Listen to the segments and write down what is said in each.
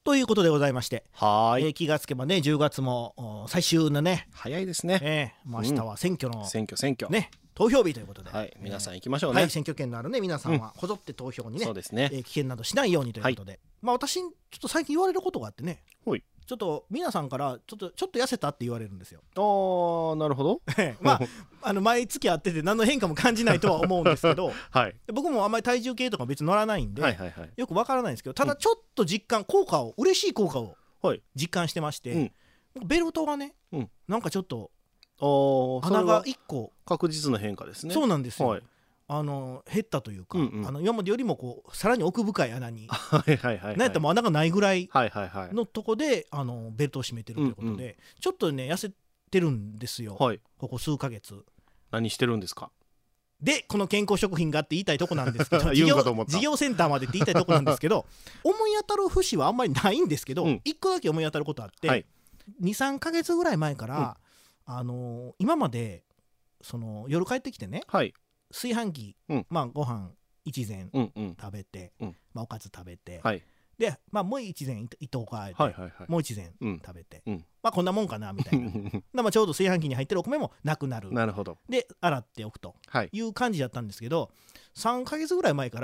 ということでございまして、 はーい、 気がつけばね10月も最終のね、 早いですね。 明日は選挙の、 選挙ね、投票日ということで、 はい、皆さん行きましょうね。 はい、選挙権のあるね皆さんはこぞって投票にね、 そうですね。 危険などしないようにということで、私ちょっと最近言われることがあってね、 ほい、 ちょっと皆さんからちょっと痩せたって言われるんですよ。 なるほど。 まあ毎月会ってて何の変化も感じないとは思うんですけどはい、 僕もあんまり体重計とか別に乗らないんで、 はいはいはい、 よくわからないんですけど、ただちょっと嬉しい効果をはい、 実感してまして、ベルトがね、なんかちょっと穴が1個確実な変化ですね。 そうなんですよ、 はい、 減ったというか、今までよりもこうさらに奥深い穴にはいはいはい、 なんやったらもう穴がないぐらいはいはいはいのとこでベルトを締めてるということで、ちょっとね痩せてるんですよ、 はい、 ここ数ヶ月何してるんですか。 でこの健康食品がって言いたいとこなんですけど言うかと思った事業センターまでって言いたいとこなんですけど思い当たる節はあんまりないんですけど、1個だけ思い当たることあって、 はい、 2,3 ヶ月ぐらい前から、今までその夜帰ってきてね、 はい、 炊飯器、ご飯一膳食べて、おかず食べて、 はい、 で、もう一膳いとうかあえて、 はいはいはい、 もう一膳食べて、 うんこんなもんかなみたいなちょうど炊飯器に入ってるお米もなくなる。 なるほど。 で洗っておくという感じだったんですけど、3ヶ月ぐらい前から、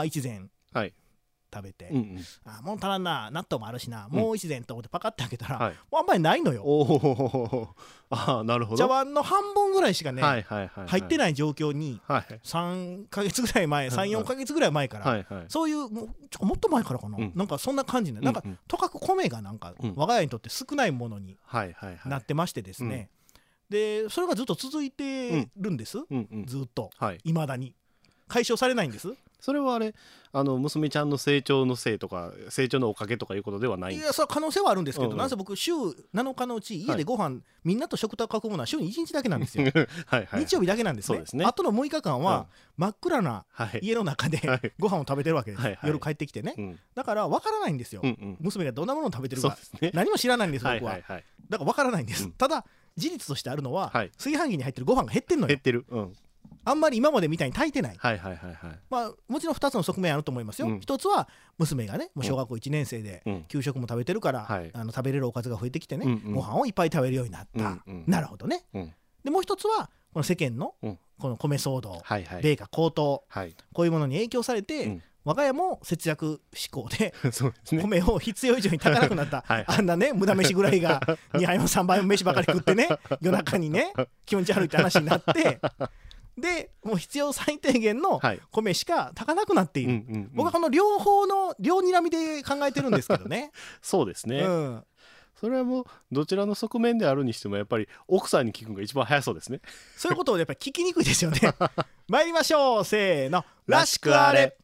一膳食べて、もう足らんな、納豆もあるしな、もう一膳と思ってパカッて開けたら、もうあんまりないのよ。 なるほど。 茶碗の半分ぐらいしかね、入ってない状況に、3ヶ月ぐらい前、3、4ヶ月ぐらい前から、そういうもっと前からかな、なんかそんな感じで、なんかとかく米がなんか我が家にとって少ないものになってましてですね、でそれがずっと続いてるんです、ずっといまだに解消されないんです。 それはあれ娘ちゃんの成長のせいとか成長のおかげとかいうことではないんですか。 いやそれは可能性はあるんですけど、なんせ僕週7日のうち家でご飯、みんなと食卓囲むのは週に1日だけなんですよ日曜日だけなんですね。あとの6日間は真っ暗な家の中でご飯を食べてるわけです、夜帰ってきてね、だから分からないんですよ、娘がどんなものを食べてるか、何も知らないんです僕は、だから分からないんです、ただ事実としてあるのは、炊飯器に入ってるご飯が減ってんのよ。 減ってる、 あんまり今までみたいに炊いてない。もちろん2つの側面あると思いますよ。一つは娘がねもう小学校1年生で給食も食べてるから、食べれるおかずが増えてきてね、ご飯をいっぱい食べるようになった、なるほどね、でもう一つはこの世間のこの米騒動、米価高騰、こういうものに影響されて、我が家も節約志向で米を必要以上に炊かなくなったあんなね無駄飯ぐらいが2杯も3杯も飯ばかり食ってね夜中にね気持ち悪いって話になってでもう必要最低限の米しか炊かなくなっている、僕はこの両方の両にらみで考えてるんですけどねそうですね、それはもうどちらの側面であるにしてもやっぱり奥さんに聞くのが一番早そうですねそういうことをやっぱり聞きにくいですよね参りましょう、せーの、らしくあれ。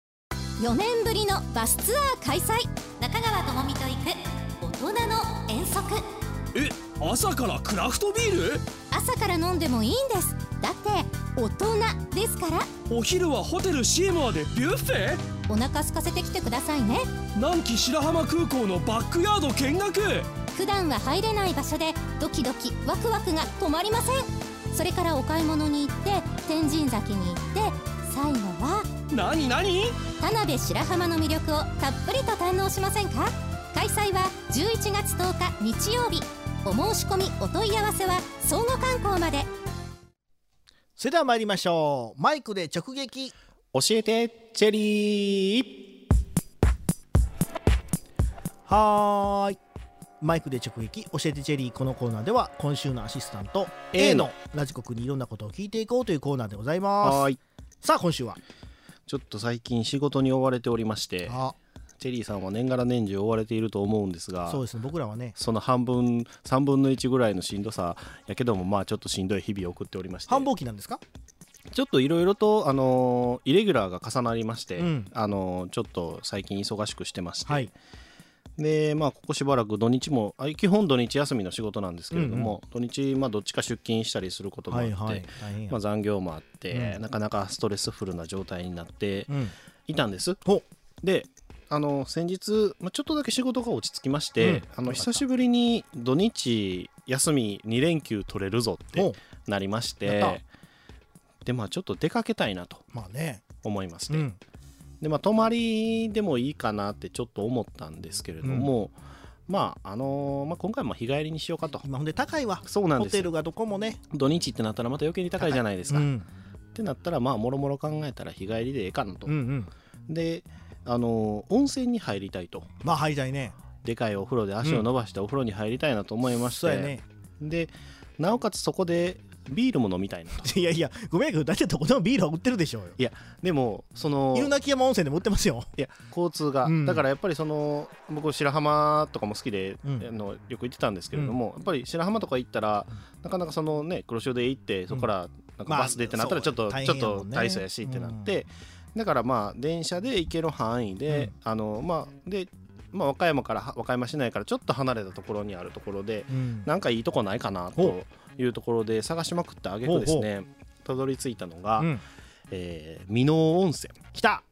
4年ぶりのバスツアー開催、中川智美と行く大人の遠足。 朝からクラフトビール？ 朝から飲んでもいいんです。だって大人ですから。 お昼はホテルシーモアでビュッフェ？ お腹空かせてきてくださいね。 南紀白浜空港のバックヤード見学。 普段は入れない場所でドキドキワクワクが止まりません。それからお買い物に行って天神崎に行って最後は何田辺白浜の魅力をたっぷりと堪能しませんか。開催は11月10日日曜日。お申し込みお問い合わせは相互観光まで。 それでは参りましょう。マイクで直撃教えてチェリー。 はーい、マイクで直撃教えてチェリー。このコーナーでは今週のアシスタント A のラジコ君にいろんなことを聞いていこうというコーナーでございます。さあ今週はちょっと最近仕事に追われておりまして、チェリーさんは年がら年中追われていると思うんですが、 そうですね、僕らはねその3分の1ぐらいのしんどさやけども、ちょっとしんどい日々を送っておりまして。 繁忙期なんですか。 ちょっといろいろとイレギュラーが重なりまして、ちょっと最近忙しくしてまして、でここしばらく土日も基本土日休みの仕事なんですけれども、土日どっちか出勤したりすることもあって、残業もあって、なかなかストレスフルな状態になっていたんです、で先日、ちょっとだけ仕事が落ち着きまして、久しぶりに土日休み2連休取れるぞってなりまして、でちょっと出かけたいなと思いまして、 で泊まりでもいいかなってちょっと思ったんですけれども、今回も日帰りにしようかと。 今ほんで高いわ。 そうなんです。 ホテルがどこもね、 土日ってなったらまた余計に高いじゃないですか、ってなったらもろもろ考えたら日帰りでええかなと、で温泉に入りたいと。 入りたいね。 でかいお風呂で足を伸ばしてお風呂に入りたいなと思いまして、そうやね。でなおかつそこでビールも飲みたいなと。 いやごめんけど、だってどこでもビールは売ってるでしょうよ。 いやでも犬鳴山温泉でも売ってますよ。 いや交通が、だからやっぱり僕白浜とかも好きで、よく行ってたんですけれども、やっぱり白浜とか行ったらなかなか黒潮で行ってそこからなんかバスでってなったらちょっと大層やしってなって、だから電車で行ける範囲で、和歌山市内からちょっと離れたところにあるところで、なんかいいとこないかなというところで探しまくった挙句ですね、たどり着いたのが、箕面温泉。 来た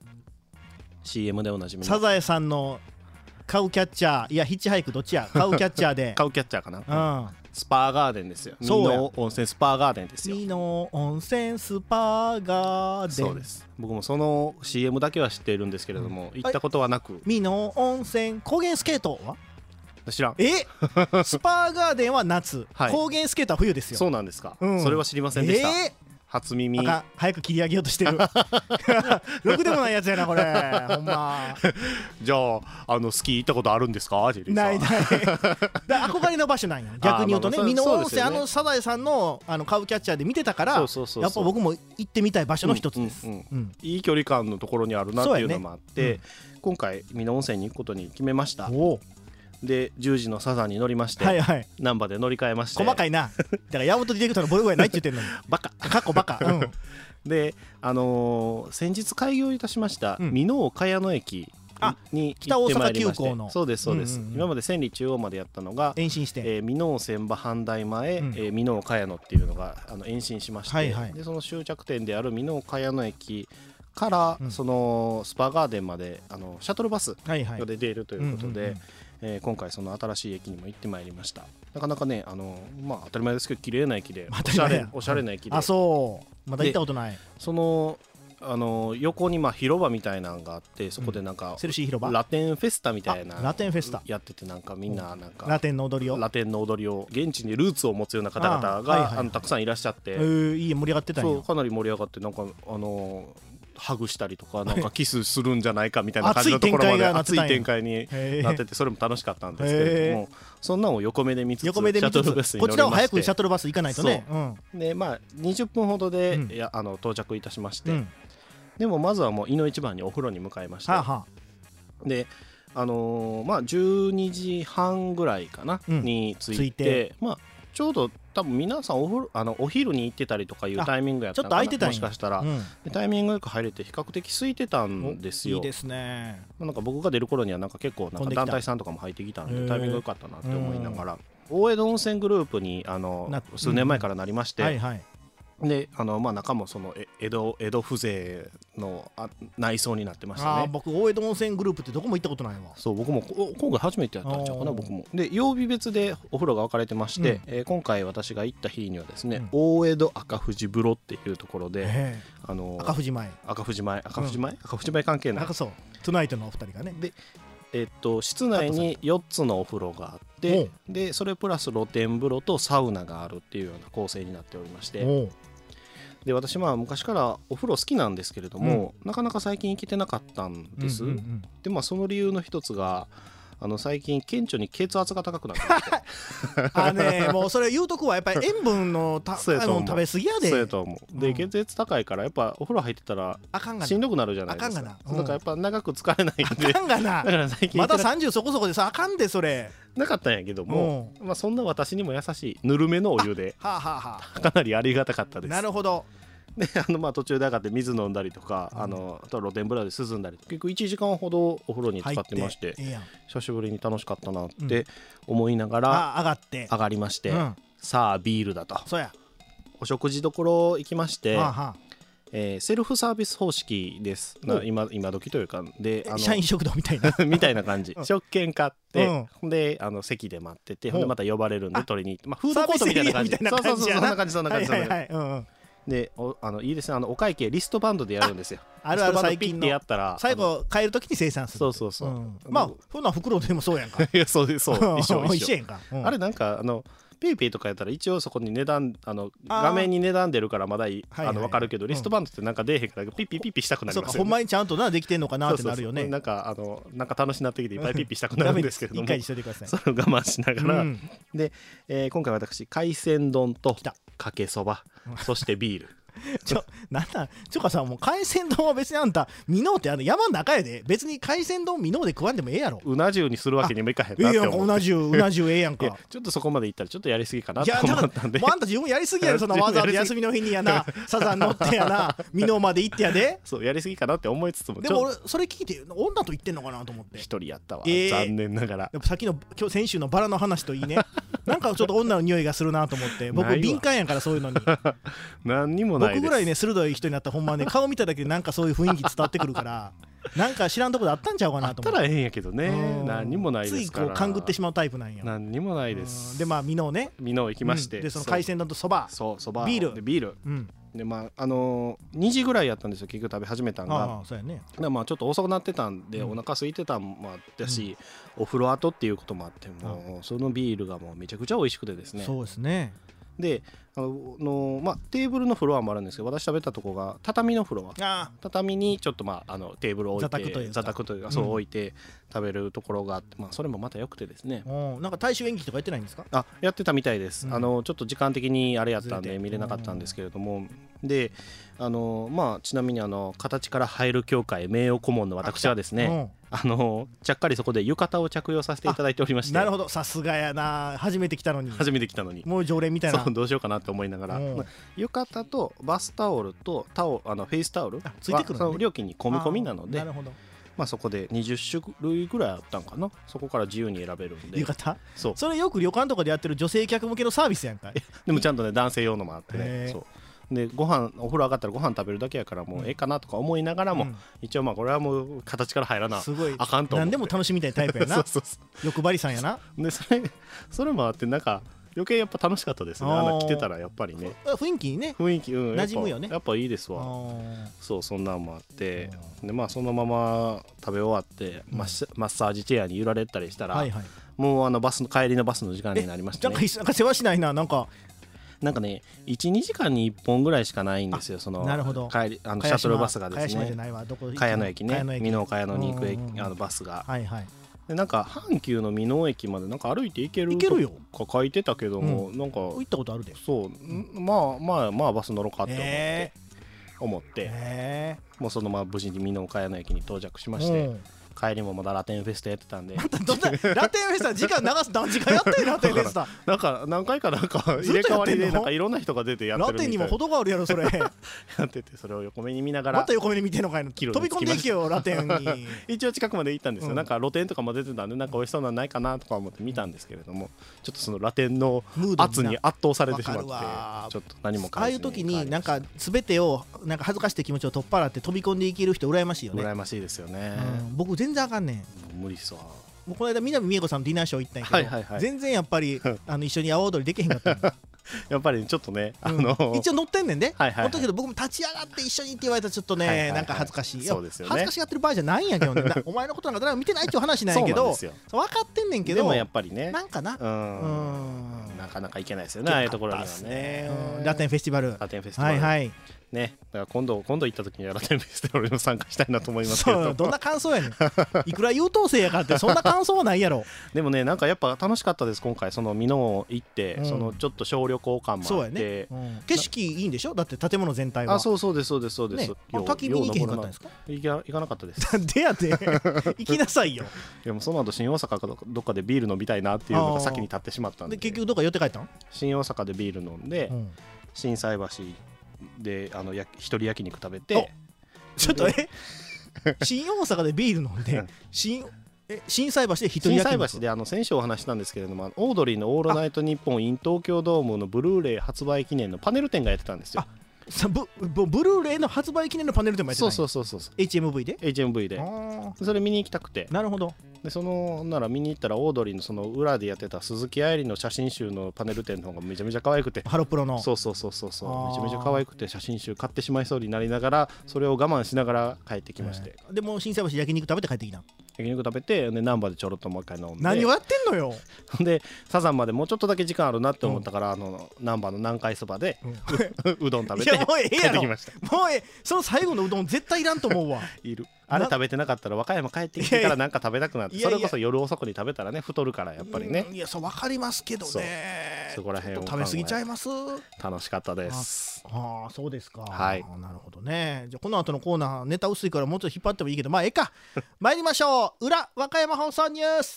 CM でおなじみのサザエさんのカウキャッチャー、いやヒッチハイクどっちや、カウキャッチャーでカウキャッチャーかな、スパーガーデンですよ。箕面温泉スパーガーデンですよ。 箕面温泉スパーガーデン。 そうです。僕もその CM だけは知っているんですけれども、行ったことはなく。 箕面温泉高原スケートは知らん。 スパーガーデンは夏、高原スケートは冬ですよ。 そうなんですか、それは知りませんでした。初耳。 早く切り上げようとしてるろくでもないやつやなこれほんま。 じゃあスキー行ったことあるんですか？ ない憧れの場所なんや逆に言うとね。箕面温泉サザエさんのカウキャッチャーで見てたから、やっぱ僕も行ってみたい場所の一つです。 いい距離感のところにあるなっていうのもあって、今回箕面温泉に行くことに決めました。で10時のサザンに乗りまして、難波で乗り換えまして。 細かいな。だから山本ディレクターのボイゴやないって言ってんのにバカ過去バカ。 で先日開業いたしました箕面茅野駅に行ってまいりまして。 北大阪急行の。 そうですそうです、今まで千里中央までやったのが延伸して、 箕面千葉阪大前、箕面茅野っていうのが延伸しまして、でその終着点である箕面茅野駅からそのスパーガーデンまでシャトルバスが出ているということで、今回その新しい駅にも行ってまいりました。なかなかね当たり前ですけど綺麗な駅で、おしゃれな駅で。 そうまだ行ったことない。 その横に広場みたいなのがあって、そこでなんかセルシー広場ラテンフェスタみたいなラテンフェスタやってて、なんかみんななんかラテンの踊りを現地にルーツを持つような方々がたくさんいらっしゃって、 いい盛り上がってたんや。 そうかなり盛り上がって、なんかハグしたりとかなんかキスするんじゃないかみたいな感じのところまで熱い展開になってて、それも楽しかったんですけれども、そんなのを横目で見つつシャトルバスに乗りまして、 こちらは早くシャトルバス行かないとね。 で20分ほどで到着いたしまして、でもまずはもういの一番にお風呂に向かいまして、で12時半ぐらいかなに着いて、ちょうど多分皆さんお昼に行ってたりとかいうタイミングやったのかな、もしかしたら、タイミングよく入れて比較的空いてたんですよ。 いいですね。 なんか僕が出る頃にはなんか結構なんか団体さんとかも入ってきたんで、タイミング良かったなって思いながら、大江戸温泉グループに数年前からなりまして、で中もその江戸風情の内装になってましたね。 僕大江戸温泉グループってどこも行ったことないわ。 そう、僕も今回初めてやったんちゃうかな。僕もで曜日別でお風呂が分かれてまして、今回私が行った日にはですね、大江戸赤富士風呂っていうところで、 赤富士前関係ない。 そうトゥナイトのお二人がね。 で室内に4つのお風呂があって、でそれプラス露天風呂とサウナがあるっていうような構成になっておりまして、で私昔からお風呂好きなんですけれども、なかなか最近行けてなかったんです。でその理由の一つが最近顕著に血圧が高くなってきてもうそれ言うとこはやっぱり塩分の食べ過ぎやで。 そうやと思う。で血圧高いからやっぱお風呂入ってたらしんどくなるじゃないですか。だからやっぱ長く疲れないんで、 あかんがな。だから最近まだ30そこそこでさ、あかんでそれなかったんやけども、そんな私にも優しいぬるめのお湯でかなりありがたかったです。 なるほど。 で途中で上がって水飲んだりとか、露天風呂で涼んだり、結構1時間ほどお風呂に浸かってまして、久しぶりに楽しかったなって思いながら上がりまして、さあビールだと。 そうや。 お食事どころ行きまして、セルフサービス方式です。今時というかで社員食堂みたいなみたいな感じ。食券買って、で席で待ってて、ほんでまた呼ばれるんで取りに行って、フードコートみたいな感じ。そうそんな感じ。 でいいですね、お会計リストバンドでやるんですよ。 あるある、最近のピッてやったら最後帰るときに生産する。 そうそうそう、 まあそんな袋でもそうやんか。 いやそう一緒やんか。 あれなんかペイペイとかやったら一応そこに値段画面に値段出るからまだ分かるけど、リストバンドってなんか出えへんからピッピピッピしたくなりますよね。 そうか、ほんまにちゃんとできてんのかなってなるよね。 なんか楽しくなってきていっぱいピッピしたくなるんですけれども、 一回にしといてください。 それを我慢しながら、で今回私海鮮丼とかけそば、そしてビール。 なんだちょかさ、もう海鮮丼は別にあんた箕面って山の中やで、別に海鮮丼箕面で食わんでもええやろ。 うな重にするわけにもいかへんなって思って。 うな重ええやんか。 ちょっとそこまでいったらちょっとやりすぎかなと思ったんで。 もうあんた自分やりすぎやろ。そんなわざわざ休みの日にやなサザン乗ってやな箕面まで行ってやで。 そうやりすぎかなって思いつつも、 でも俺それ聞いて女と言ってんのかなと思って。 一人やったわ、残念ながら。 やっぱ先週のバラの話といいねなんかちょっと女の匂いがするなと思って。僕敏感やからそういうのに。 何にもないです。 僕ぐらいね鋭い人になったらほんまね、顔見ただけでなんかそういう雰囲気伝わってくるからなんか知らんとこであったんちゃうかなと思って。 あったらええんやけどね。何にもないですから。 ついこう勘ぐってしまうタイプなんや。 何にもないです。 で箕面行きまして、 でその海鮮丼とそば、ビールで 2時ぐらいやったんですよ、結局食べ始めたんが。 そうやね。 ちょっと遅くなってたんで、お腹空いてたんもあったし、お風呂後っていうこともあって、もうそのビールがもうめちゃくちゃ美味しくてですね。 そうですね。 でテーブルのフロアもあるんですけど、私食べたとこが畳のフロア、畳にちょっとテーブルを置いて座卓というかそう置いて食べるところがあって、それもまた良くてですね。 なんか大衆演劇とかやってないんですか？ やってたみたいです。ちょっと時間的にあれやったんで見れなかったんですけれども、でちなみに形から入る協会名誉顧問の私はですね、ちゃっかりそこで浴衣を着用させていただいておりまして。 なるほど、さすがやな。初めて来たのにもう常連みたいな。 そう、どうしようかなって思いながら、浴衣とバスタオルとフェイスタオルはついてくるのね、 その料金に込み込みなので、 なるほど。 そこで20種類ぐらいあったんかな。そこから自由に選べるんで。 浴衣？それよく旅館とかでやってる女性客向けのサービスやんか。 でもちゃんとね、男性用のもあってね。そうで、お風呂上がったらご飯食べるだけやからもうええかなとか思いながらも、一応これはもう形から入らなあかんと思って、 何でも楽しみたいタイプやな。欲張りさんやな。 でそれもあって、なんか余計やっぱ楽しかったですね。来てたらやっぱりね、 雰囲気にね、馴染むよね。 やっぱいいですわ。そんなんもあって、でそのまま食べ終わってマッサージチェアに揺られたりしたら、もう帰りのバスの時間になりましたね。 なんか世話しないな。なんかね、1,2 時間に1本ぐらいしかないんですよ。 なるほど。 シャトルバスがですね、茅野駅ね、箕面茅野に行くバスが、でなんか阪急の箕面駅までなんか歩いて行けるとか書いてたけども、なんか行ったことあるで。 そう、バス乗ろうかって思って、もうその無事に箕面茅野駅に到着しまして、帰りもまだラテンフェスタやってたんで。 ラテンフェスタ時間流す何時間やってんラテンフェスタ。 なんか何回か入れ替わりでなんかいろんな人が出てやってるみたいな。 ラテンにも程があるやろそれ。やってて、それを横目に見ながら。 また横目に見てんのかいの。飛び込んでいけよラテンに。 一応近くまで行ったんですよ。なんか露店とかも出てたんで、なんか美味しそうなんないかなとか思って見たんですけれども、ちょっとそのラテンの圧に圧倒されてしまって、ちょっと何も感じずに。 ああいう時になんか全てをなんか恥ずかしい気持ちを取っ払って飛び込んでいける人羨ましいよね。 羨ましいですよね。 僕全然あかんねん。 無理っすわ。 もうこの間南美恵子さんのディナーショー行ったんやけど、全然やっぱり一緒に阿波踊りできへんかったの。 やっぱりちょっとね、 一応乗ってんねんで。乗ったけど僕も立ち上がって一緒にって言われたらちょっとね、なんか恥ずかしい。恥ずかしがってる場合じゃないんやけどね。お前のことなんか誰も見てないっていう話なんやけど、分かってんねんけど、 でもやっぱりね、 なんかな、 なかなかいけないですよね、ああいうところにはね。 ラテンフェスティバル。ね、 だから今度行った時にはラテンフェスティバルにも参加したいなと思いますけど。 どんな感想やねん。いくら優等生やからってそんな感想はないやろ。 でもね、なんかやっぱ楽しかったです。今回その箕面行って、そのちょっと小旅行感もあって、 景色いいんでしょ。だって建物全体は。 そうです。 滝見に行けへんかったんですか？ 行かなかったです。 なんでやで行きなさいよ。 でもその後新大阪かどっかでビール飲みたいなっていうのが先に立ってしまったんで。 結局どっか寄って帰ったん？ 新大阪でビール飲んで、心斎橋で一人焼肉食べて。 ちょっと新大阪でビール飲んで心斎橋で一人焼肉。 心斎橋で先週お話したんですけれども、オードリーのオールナイトニッポン in 東京ドームのブルーレイ発売記念のパネル展がやってたんですよ。 ブルーレイの発売記念のパネルでもやってたんや。 そう HMV で HMV でそれ見に行きたくて。 なるほど。 でそのなら見に行ったらオードリーのその裏でやってた鈴木愛理の写真集のパネル展の方がめちゃめちゃ可愛くて、 ハロプロのそうめちゃめちゃ可愛くて写真集買ってしまいそうになりながらそれを我慢しながら帰ってきまして、 でも心斎橋焼肉食べて帰ってきた。 焼肉食べてで難波でちょろっともう一回飲んで、 何をやってんのよ。 でサザンまでもうちょっとだけ時間あるなって思ったから、難波の南海そばで、うどん食べて帰ってきました。 もうその最後のうどん絶対いらんと思うわ。 いるあれ食べてなかったら和歌山帰ってきてからなんか食べたくなって、それこそ夜遅くに食べたらね太るからやっぱりね。 いやそう分かりますけどね。 そこら辺を食べ過ぎちゃいます。 楽しかったです。 ああそうですか。 はい。 なるほどね。じゃあこの後のコーナーネタ薄いからもうちょっと引っ張ってもいいけどまあええか。参りましょう。裏和歌山放送ニュース。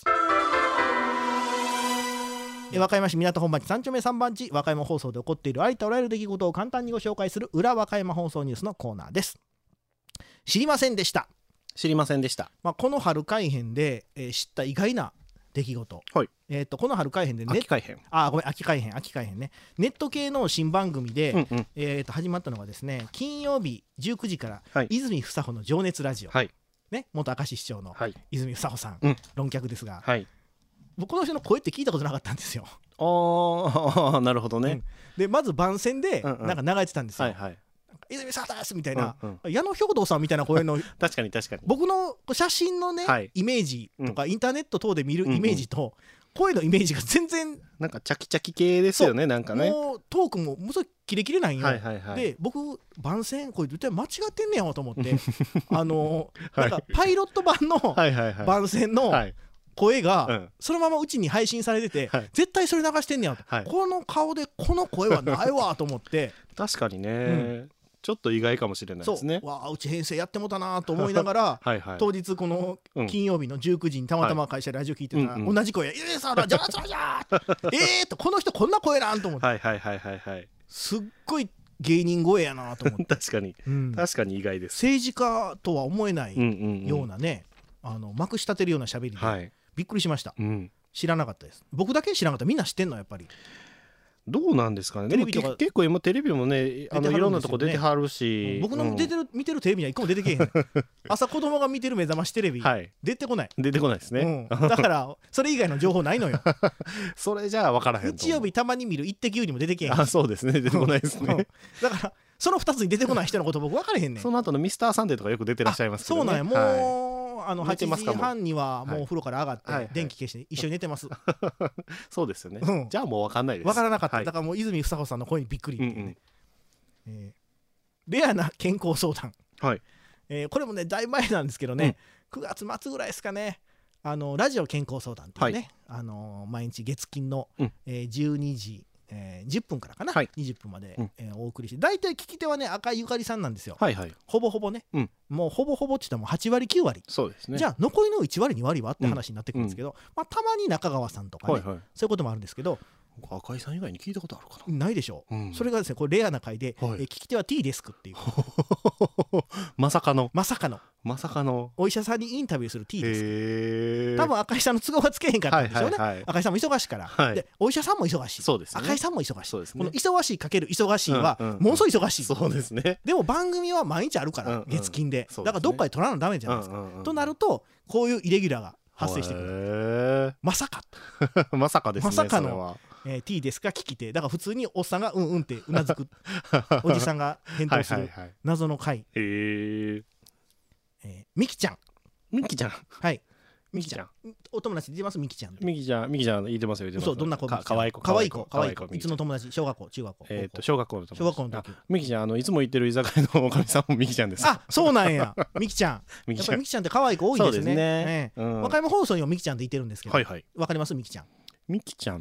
和歌山市港本町3丁目3番地和歌山放送で起こっているありとあらゆる出来事を簡単にご紹介する裏和歌山放送ニュースのコーナーです。知りませんでした。この春改編で、知った意外な出来事、はい、この春改編で秋改編ね、ネット系の新番組で、始まったのがですね金曜日19時から、はい、泉房穂の情熱ラジオ、はいね、元明石市長の泉房穂さん、論客ですが、はい、僕この人の声って聞いたことなかったんですよ。 ああなるほどね、 でまず番宣でなんか流れてたんですよ、泉さんですみたいな、矢野兵道さんみたいな声の確かに僕の写真のね、イメージとか、インターネット等で見るイメージと、声のイメージが全然なんかチャキチャキ系ですよね。なんかねもうトークもものすごいキレキレなんよ、で僕番宣これ絶対間違ってんねやわと思ってなんかパイロット版の番宣の声がそのままうちに配信されてて、絶対それ流してんねやと、この顔でこの声はないわと思って確かにね、ちょっと意外かもしれないですね。 わあうち編成やってもたなと思いながら当日この金曜日の19時にたまたま会社でラジオ聞いてたら、同じ声「さあじゃあじゃあとこの人こんな声なん」と思ってすっごい芸人声やなと思って確かに意外です。 政治家とは思えないようなね、まくし立てるような喋りでびっくりしました、知らなかったです。僕だけ知らなかった。みんな知ってんのやっぱり。 どうなんですかね。でも結構今テレビもねいろんなとこ出てはるし、 僕の見てるテレビには一個も出てけへん朝子供が見てる目覚ましテレビ、出てこないですね、 だからそれ以外の情報ないのよそれじゃあ分からへん。 日曜日たまに見るイッテ Q にも出てけへん。 あそうですね出てこないですねだからその2つに出てこない人のこと僕分からへんねん。 その後のミスターサンデーとかよく出てらっしゃいますけどね。 そうなんや。もう8時半にはもうお風呂から上がって電気消して一緒に寝てますそうですよね、じゃあもう分かんないです。 分からなかった、だからもう泉房穂さんの声にびっくりっていうね、レアな健康相談、これもねだいぶ前なんですけどね、9月末ぐらいですかね、ラジオ健康相談っていうね、毎日月金の、12時10分からかな、20分まで、お送りして、大体聞き手はね赤井ゆかりさんなんですよ、ほぼほぼね、もうほぼほぼって言ったらもう8割9割そうですね。 じゃあ残りの1割2割はって話になってくるんですけど、たまに中川さんとかね、そういうこともあるんですけど、 赤井さん以外に聞いたことあるかな。 ないでしょう、それがですねこれレアな回で、聞き手は T デスクっていうまさかのお医者さんにインタビューする T デスク。多分赤井さんの都合がつけへんかったんでしょうね、赤井さんも忙しいから、でお医者さんも忙しい、赤井さんも忙しい、この忙しいかける忙しいはものすごい忙しい、 そうですね。 でも番組は毎日あるから月金で、だからどっかで取らなダメじゃないですか、となるとこういうイレギュラーが発生してくる。まさかまさかですね。 まさかのT ですか聞き手だから普通におっさんがうんうんってうなずくおじさんが返答する謎の回。みきちゃんはいみきちゃんお友達言ってます。みきちゃん言ってますよ。 そうどんな子？かわいい子いつの友達？小学校中学校小学校の友達。 みきちゃんいつも行ってる居酒屋のおかみさんもみきちゃんです。 あそうなんやみきちゃんやっぱりみきちゃんって可愛い子多いですね。和歌山放送にもみきちゃんっていてるんですけどわかりますみきちゃん？みきちゃん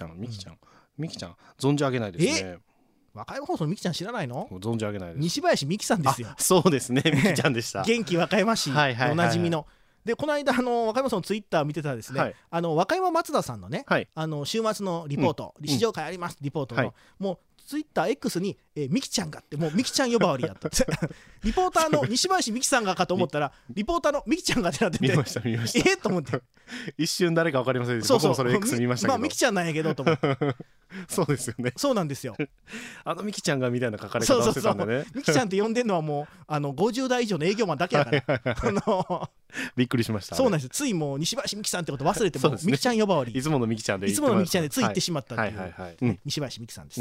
存じ上げないですね。 和歌山放送のみきちゃん知らないの？ 存じ上げないです。 西林みきさんですよ。 そうですねみきちゃんでした。 元気和歌山市おなじみの。でこの間和歌山さんのツイッター見てたらですね、和歌山松田さんのね、週末のリポート、試乗会ありますリポートの、もうツイッター X に、ミキちゃんがってもうミキちゃん呼ばわりやったリポーターの西林美紀さんがかと思ったらリポーターのミキちゃんがってなってて見ましたと思って一瞬誰か分かりませんでした。僕もそれ X 見ましたけど、 ミキちゃんなんやけどと思ってそうですよね。 そうなんですよミキちゃんがみたいな書かれ方をしてたんでね。 ミキちゃんって呼んでるのはもう50代以上の営業マンだけやからびっくりしました。 そうなんです。ついもう西林美紀さんってこと忘れてもミキちゃん呼ばわり、 いつものミキちゃんでつい言ってしまったっていう西林美紀さんです。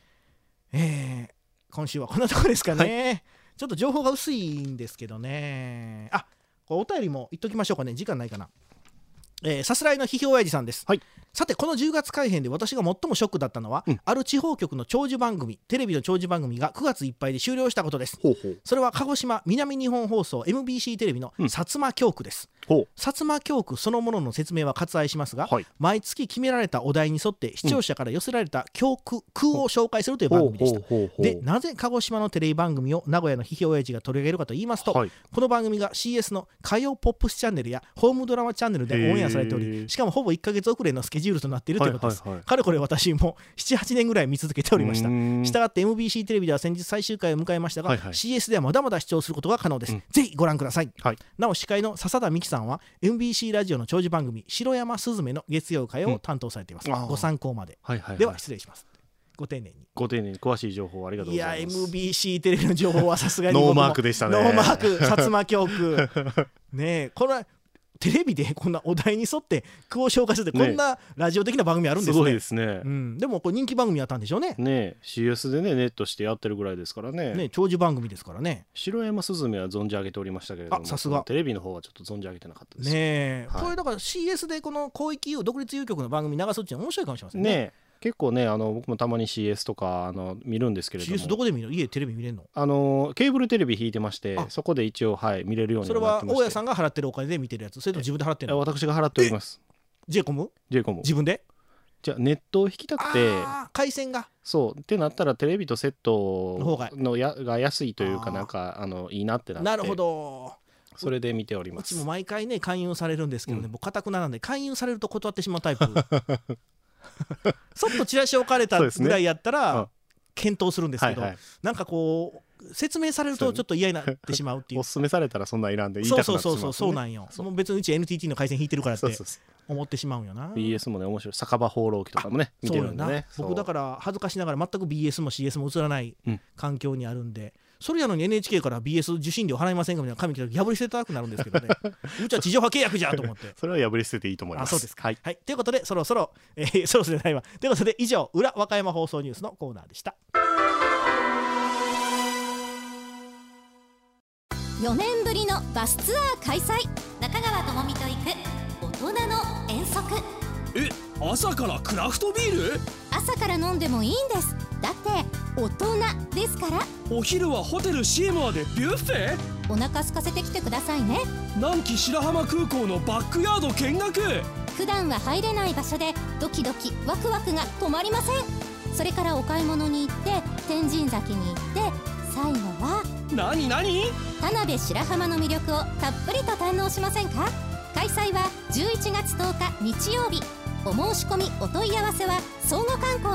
今週はこんなところですかね。ちょっと情報が薄いんですけどね。お便りも言っときましょうかね。時間ないかな。さすらいの批評親父さんです、さてこの10月改編で私が最もショックだったのは、ある地方局の長寿番組、テレビの長寿番組が9月いっぱいで終了したことです。それは鹿児島南日本放送 MBC テレビの薩摩教区です。薩摩教区そのものの説明は割愛しますが、毎月決められたお題に沿って視聴者から寄せられた教区を紹介するという番組でした。で、なぜ鹿児島のテレビ番組を名古屋の批評親父が取り上げるかと言いますと、この番組が CS の歌謡ポップスチャンネルやホームドラマチャンネルでオンエアされており、しかもほぼ1ヶ月遅れのスケジュールとなっているということです。かれこれ私も 7,8 年ぐらい見続けておりました。したがって MBC テレビでは先日最終回を迎えましたが、CS ではまだまだ視聴することが可能です。ぜひご覧ください。なお司会の笹田美希さんは MBC ラジオの長寿番組白山すずめの月曜会を担当されています。ご参考まで。では失礼します。ご丁寧に詳しい情報ありがとうございます。いや MBC テレビの情報はさすがにノーマークでしたね。 ノーマーク、薩摩教区ね。これはテレビでこんなお題に沿って句を紹介するって、こんなラジオ的な番組あるんですね。 すごいですね。 でもこれ人気番組やったんでしょうね。 CS でねネットしてやってるぐらいですからね。 長寿番組ですからね。 白山すずめは存じ上げておりましたけれども、 さすがテレビの方はちょっと存じ上げてなかったですね。これだから CS でこの広域独立有局の番組流すっていうのは面白いかもしれませんね。 結構ね僕もたまに CS とか見るんですけれども。 CS どこで見るの？家テレビ見れるの？ ケーブルテレビ引いてまして、そこで一応見れるようになってまして。それは大家さんが払ってるお金で見てるやつ？それとも自分で払ってるの？ 私が払っております。 J コム自分で？ じゃあネットを引きたくて、 回線がそうってなったらテレビとセットが安いというか、なんかいいなってなって。 なるほど。 それで見ております。 うちも毎回ね勧誘されるんですけどね、僕固くならんで勧誘されると断ってしまうタイプそっとチラシ置かれたぐらいやったら検討するんですけど、なんかこう説明されるとちょっと嫌になってしまうっていう。 おすすめされたらそんないらんで言いたくなってしまう。 そうなんよ。別にうち NTT の回線引いてるからって思ってしまうんよな。 BS もね面白い。酒場放浪記とかもね見てるんでね。 僕だから恥ずかしながら全く BS も CS も映らない環境にあるんで、それやのに NHK から BS 受信料払いませんかみたいな紙来たら破り捨てたくなるんですけどねうちは地上波契約じゃと思ってそれは破り捨てていいと思います。 そうですか。ということでそろそろそろそろないわ。ということで以上裏和歌山放送ニュースのコーナーでした。 4年ぶりのバスツアー開催。中川智美と行く大人の遠足。 朝からクラフトビール？ 朝から飲んでもいいんです。だって大人ですから。 お昼はホテルシーモアでビュッフェ？ お腹空かせてきてくださいね。 南紀白浜空港のバックヤード見学。 普段は入れない場所でドキドキワクワクが止まりません。それからお買い物に行って天神崎に行って最後は何田辺白浜の魅力をたっぷりと堪能しませんか？開催は11月10日日曜日。お申し込みお問い合わせは相互観光